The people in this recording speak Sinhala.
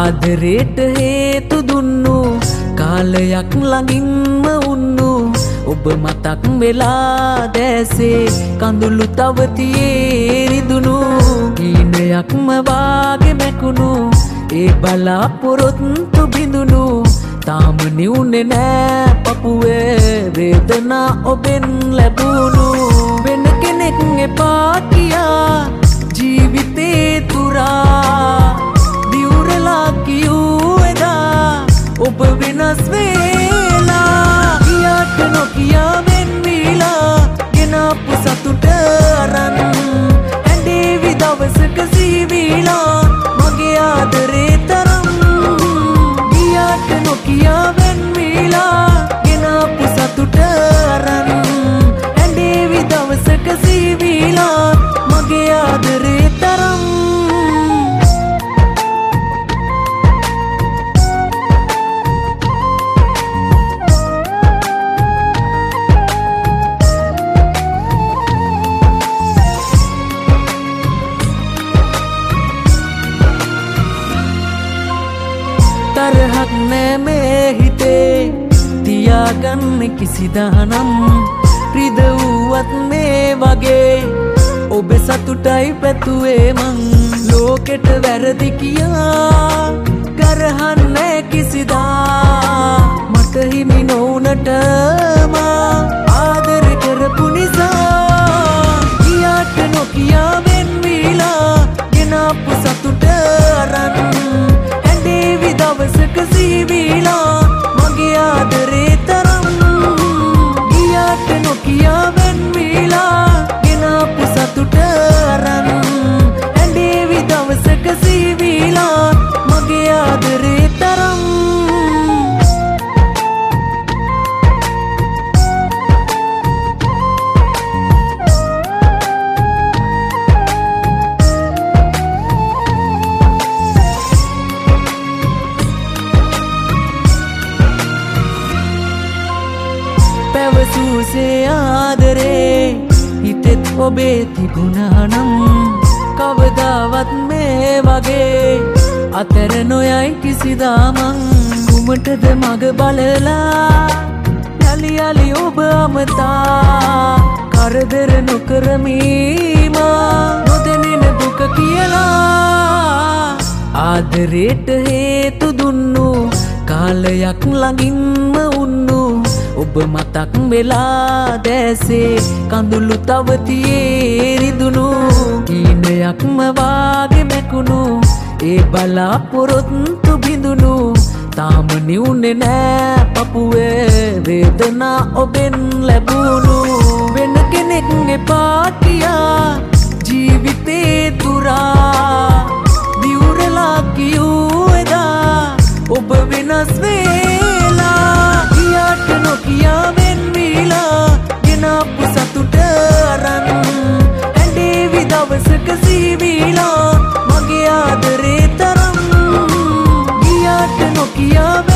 ආදරේට හේතු දුන්නු කාලයක් ළඟින්ම උන්නු ඔබ මතක් වෙලා දැසේ කඳුළු තවතියේ රිදුණු හීනයක්ම වාගේ මැකුණු ඒ බලාපොරොත්තු බිඳුණු තාම නිවුනේ නෑ පපුවේ වේදනා ඔබෙන් ලැබුණු වෙන කෙනෙක් එපා කියා ජීවිතේ තුරා දියුරලා කියූ එදා ඔබ වෙනස් වෙලා කියාට නොකියා වෙන්විලා ගෙනාපු සතුට අරන් ඇඬේවි දවසක සීවිලා මගේ ආදරේ තරම් කියාට නොකියා වෙන්විලා ගෙනාපු සතුට අරන් ඇඬේවි දවසක සීවිලා මගේ ආදරේ තරම් තරහක් නෑ මේ හිතේ තියාගන්න කිසිදානම් රිදවුවත් මේ වගේ ඔබ සතුටයි පැතුවේ මං ලෝකෙට වැරදි කියා කරහන්නේ කිසිදා මට හිමි නොවුනට මා ආදර කරපු නිසා කියාට නොකියා වෙන්විලා ගෙනාපු සතුට අරන් ඇඬේවි දවසක සීවිලා මගේ ආදරේ තරම් කියාට නොකියා වෙන්විලා ගෙනාපු සතුට අරන් ඇඬේවි දවසක සීවිලා මගේ ආදරේ තරම් පැවසූසේ ආදරේ හිතෙත් ඔබේ තිබුණානම් කවදාවත් මේ වගේ අතර නොයයි කිසිදාමං කුමටද මග බලලා යලි යලි ඔබ අමතා කරදර නොකරමීමා නොදෙනෙන දුක කියලා ආදරේට හේතු දුන්නු කාලයක් ළඟින්ම උන්නු ඔබ මතක් වෙලා දැසේ කඳුළු තවතියේ රිදුණු හීනයක්ම වාගේ මැකුණු ඒ බලාපොරොත්තු බිඳුණු තාම නිවුනේ නෑ පපුවේ වේදනා ඔබෙන් ලැබුණු වෙන කෙනෙක් එපා කියා ජීවිතේ තුරා දියුරලා කියූ එදා ඔබ වෙනස් වෙලා කියාට නොකියා වෙන්විලා ගෙනාපු සතුට අරන් ඇඬේවි දවසක සීවිලා මගේ ආදරේ තරම් කියාට නොකියා